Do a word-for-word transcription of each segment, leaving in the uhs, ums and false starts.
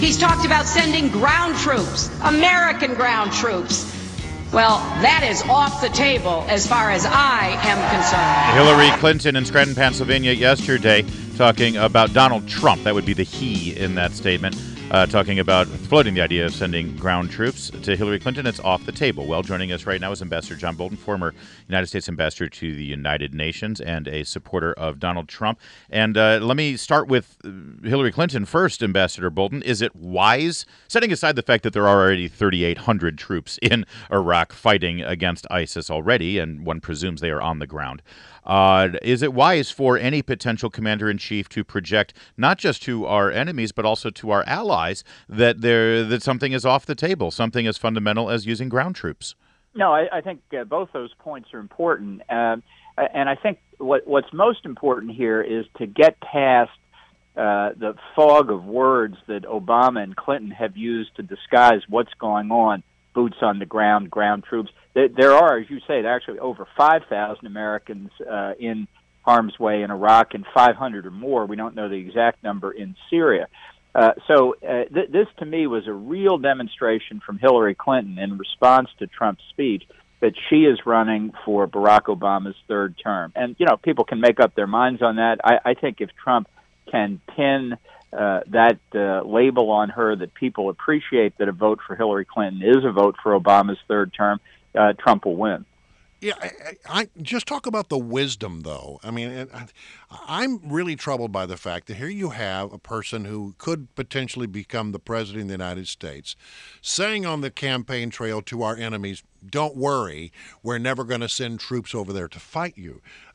He's talked about sending ground troops, American ground troops. Well, that is off the table as far as I am concerned. Hillary Clinton in Scranton, Pennsylvania yesterday talking about Donald Trump. That would be the he in that statement. Uh, talking about floating the idea of sending ground troops to Hillary Clinton. It's off the table. Well, joining us right now is Ambassador John Bolton, former United States ambassador to the United Nations and a supporter of Donald Trump. And uh, let me start with Hillary Clinton first, Ambassador Bolton. Is it wise, setting aside the fact that there are already thirty-eight hundred troops in Iraq fighting against ISIS already, and one presumes they are on the ground, Uh, is it wise for any potential commander-in-chief to project not just to our enemies but also to our allies that there that something is off the table, something as fundamental as using ground troops? No, I, I think uh, both those points are important, um, and I think what, what's most important here is to get past uh, the fog of words that Obama and Clinton have used to disguise what's going on. Boots on the ground, ground troops. There are, as you say, there are actually over five thousand Americans uh, in harm's way in Iraq and five hundred or more. We don't know the exact number in Syria. Uh, so uh, th- this, to me, was a real demonstration from Hillary Clinton in response to Trump's speech that she is running for Barack Obama's third term. And, you know, people can make up their minds on that. I, I think if Trump can pin Uh, that uh, label on her that people appreciate that a vote for Hillary Clinton is a vote for Obama's third term, uh, Trump will win. Yeah, I, I just talk about the wisdom, though. I mean, I, I'm really troubled by the fact that here you have a person who could potentially become the president of the United States saying on the campaign trail to our enemies, don't worry, we're never going to send troops over there to fight you.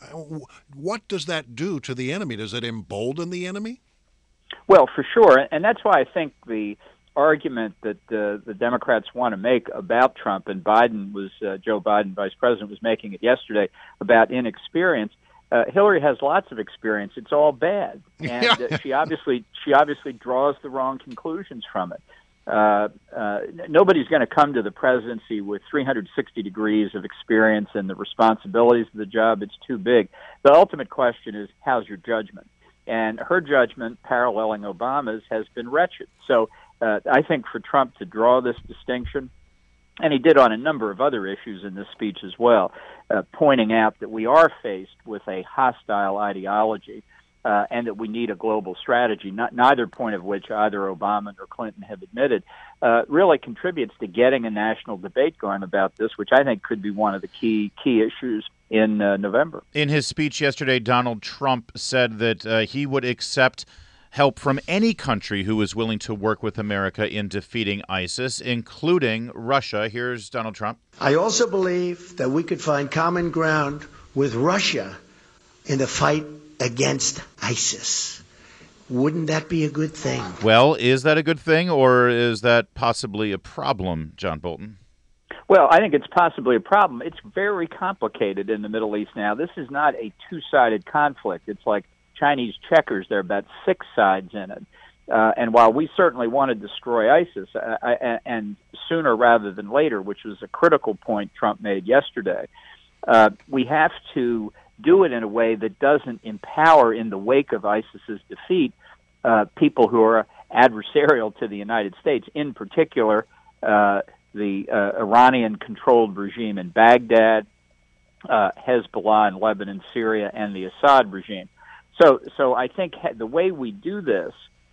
What does that do to the enemy? Does it embolden the enemy? Well, for sure, and that's why I think the argument that uh, the Democrats want to make about Trump, and Biden was uh, Joe Biden, Vice President, was making it yesterday about inexperience. Uh, Hillary has lots of experience; it's all bad, and Yeah. uh, she obviously she obviously draws the wrong conclusions from it. Uh, uh, nobody's going to come to the presidency with three hundred sixty degrees of experience and the responsibilities of the job. It's too big. The ultimate question is, how's your judgment? And her judgment, paralleling Obama's, has been wretched. So uh, I think for Trump to draw this distinction, and he did on a number of other issues in this speech as well, uh, pointing out that we are faced with a hostile ideology uh, and that we need a global strategy, not, neither point of which either Obama or Clinton have admitted, uh, really contributes to getting a national debate going about this, which I think could be one of the key key issues in uh, November. In his speech yesterday, Donald Trump said that uh, he would accept help from any country who is willing to work with America in defeating ISIS, including Russia. Here's Donald Trump. I also believe that we could find common ground with Russia in the fight against ISIS. Wouldn't that be a good thing? Well, is that a good thing, or is that possibly a problem, John Bolton? Well, I think it's possibly a problem. It's very complicated in the Middle East now. This is not a two-sided conflict. It's like Chinese checkers. There are about six sides in it. Uh, and while we certainly want to destroy ISIS, uh, I, and sooner rather than later, which was a critical point Trump made yesterday, uh, we have to do it in a way that doesn't empower, in the wake of ISIS's defeat, uh, people who are adversarial to the United States, in particular uh, the uh, Iranian-controlled regime in Baghdad, uh, Hezbollah in Lebanon, Syria, and the Assad regime. So, so I think the way we do this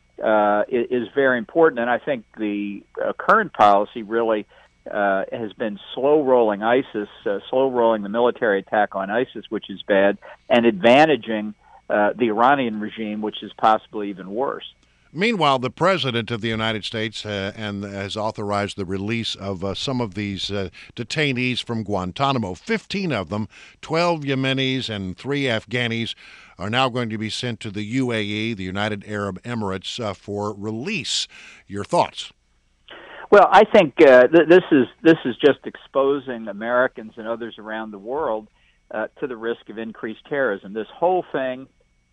uh, is, is very important, and I think the uh, current policy really uh, has been slow-rolling ISIS, uh, slow-rolling the military attack on ISIS, which is bad, and advantaging uh, the Iranian regime, which is possibly even worse. Meanwhile, the President of the United States uh, and has authorized the release of uh, some of these uh, detainees from Guantanamo. Fifteen of them, twelve Yemenis and three Afghanis, are now going to be sent to the U A E, the United Arab Emirates, uh, for release. Your thoughts? Well, I think uh, th- this is this is just exposing Americans and others around the world uh, to the risk of increased terrorism. This whole thing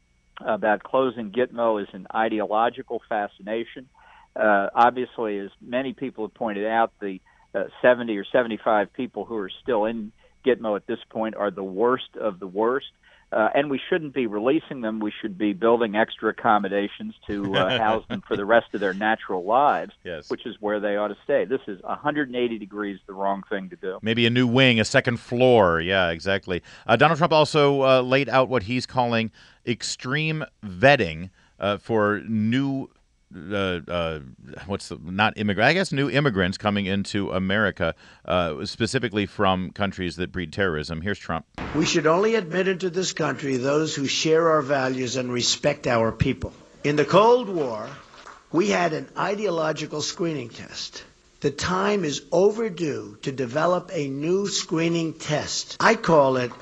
about closing Gitmo is an ideological fascination. Uh, obviously, as many people have pointed out, the uh, seventy or seventy-five people who are still in Gitmo at this point are the worst of the worst. Uh, and we shouldn't be releasing them. We should be building extra accommodations to uh, house them for the rest of their natural lives, yes. which is where they ought to stay. This is one hundred eighty degrees the wrong thing to do. Maybe a new wing, a second floor. Yeah, exactly. Uh, Donald Trump also uh, laid out what he's calling extreme vetting uh, for new Uh, uh, what's the, not immigrant? I guess new immigrants coming into America, uh, specifically from countries that breed terrorism. Here's Trump. We should only admit into this country those who share our values and respect our people. In the Cold War, we had an ideological screening test. The time is overdue to develop a new screening test. I call it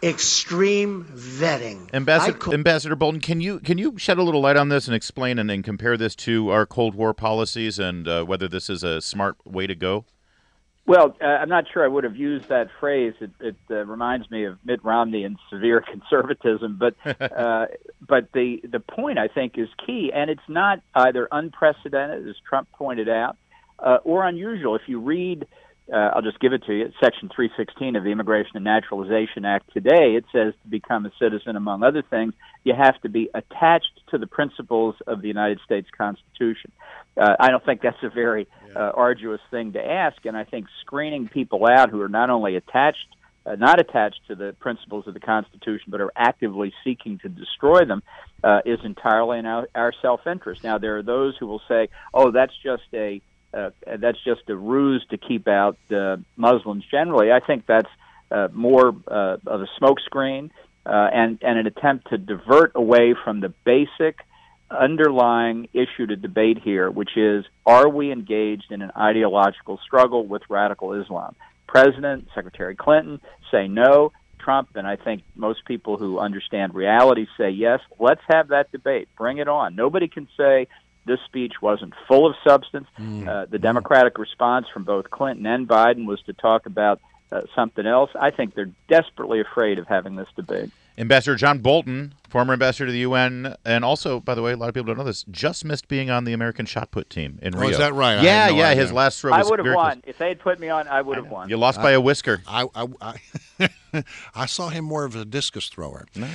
extreme vetting. Ambassador, call- Ambassador Bolton, can you can you shed a little light on this and explain and, and compare this to our Cold War policies and uh, whether this is a smart way to go? Well, uh, I'm not sure I would have used that phrase. It, it uh, reminds me of Mitt Romney and severe conservatism. But uh, but the, the point, I think, is key. And it's not either unprecedented, as Trump pointed out, uh, or unusual. If you read, uh, I'll just give it to you, Section three sixteen of the Immigration and Naturalization Act today, it says to become a citizen, among other things, you have to be attached to the principles of the United States Constitution. Uh, I don't think that's a very uh, arduous thing to ask, and I think screening people out who are not only attached, uh, not attached to the principles of the Constitution, but are actively seeking to destroy them, uh, is entirely in our, our self-interest. Now, there are those who will say, "Oh, that's just a uh, that's just a ruse to keep out uh, Muslims generally." I think that's uh, more uh, of a smokescreen uh, and and an attempt to divert away from the basic underlying issue to debate here, which is, are we engaged in an ideological struggle with radical Islam? President, Secretary Clinton say no. Trump, and I think most people who understand reality, say yes. Let's have that debate. Bring it on. Nobody can say this speech wasn't full of substance. Mm. Uh, the Democratic response from both Clinton and Biden was to talk about uh, something else. I think they're desperately afraid of having this debate. Ambassador John Bolton, former ambassador to the U N, and also, by the way, a lot of people don't know this, just missed being on the American shot put team in oh, Rio. is that right? Yeah, no yeah. idea. His last throw was I would have very won. close. If they had put me on, I would have won. You lost by a whisker. I, I, I, I saw him more of a discus thrower.